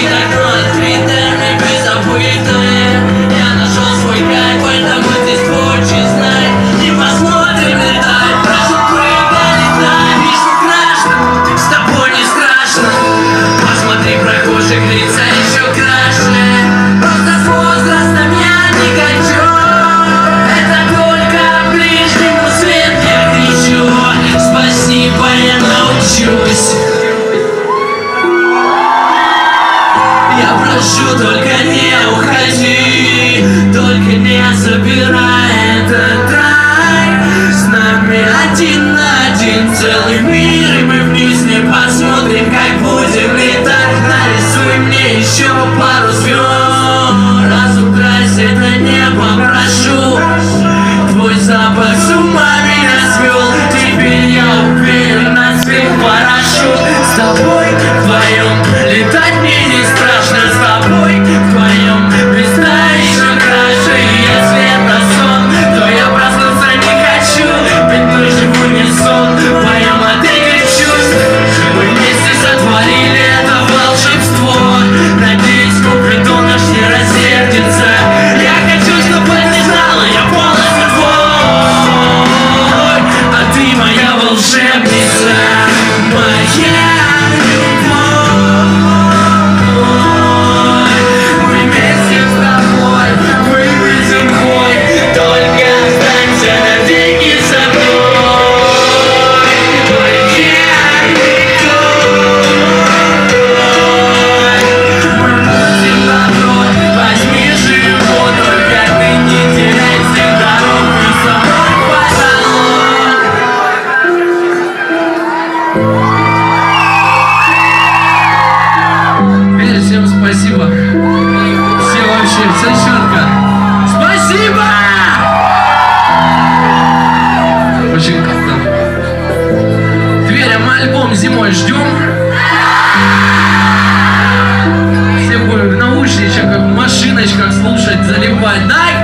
окно открытое, небо забытое. Я нашел свой кайф, поэтому здесь творчий знай. Не посмотрим, летай, прошу, прыгай, летай. Вижу крашно, с тобой не страшно. Посмотри, прохожих лица еще краше. Просто с возрастом я не хочу. Это только ближнему свет я кричу. Спасибо, я научусь. Я прошу, только не уходи, только не забирай этот рай. С нами один на один целый мир, и мы вниз не посмотрим, как будем летать. Нарисуй мне еще пару звезд, разукрась это небо, прошу. Твой запах с ума меня свел, теперь я уверен, на свет парашют. С тобой вдвоем летать мне не страшно, с тобой вдвоем близка еще краше. И если это сон, то я проснуться не хочу, ведь мы живу не сон, вдвоем от этих чувств. Мы вместе сотворили это волшебство. Надеюсь, Купидон наш не рассердится. Я хочу, чтобы ты знала, я полностью твой, а ты моя волшебница, моя любовь. Мы вместе с тобой вывезем бой, только останься навеки со мной, моя любовь. Мы будем добро, возьми живот, только ты не теряйся дорогу со мной, пожалуйста. Всем спасибо. Все вообще, все четко. Спасибо! Очень круто. Тверь, мы альбом зимой ждем. Все будем в наушничках, в машиночках слушать, заливать. Да,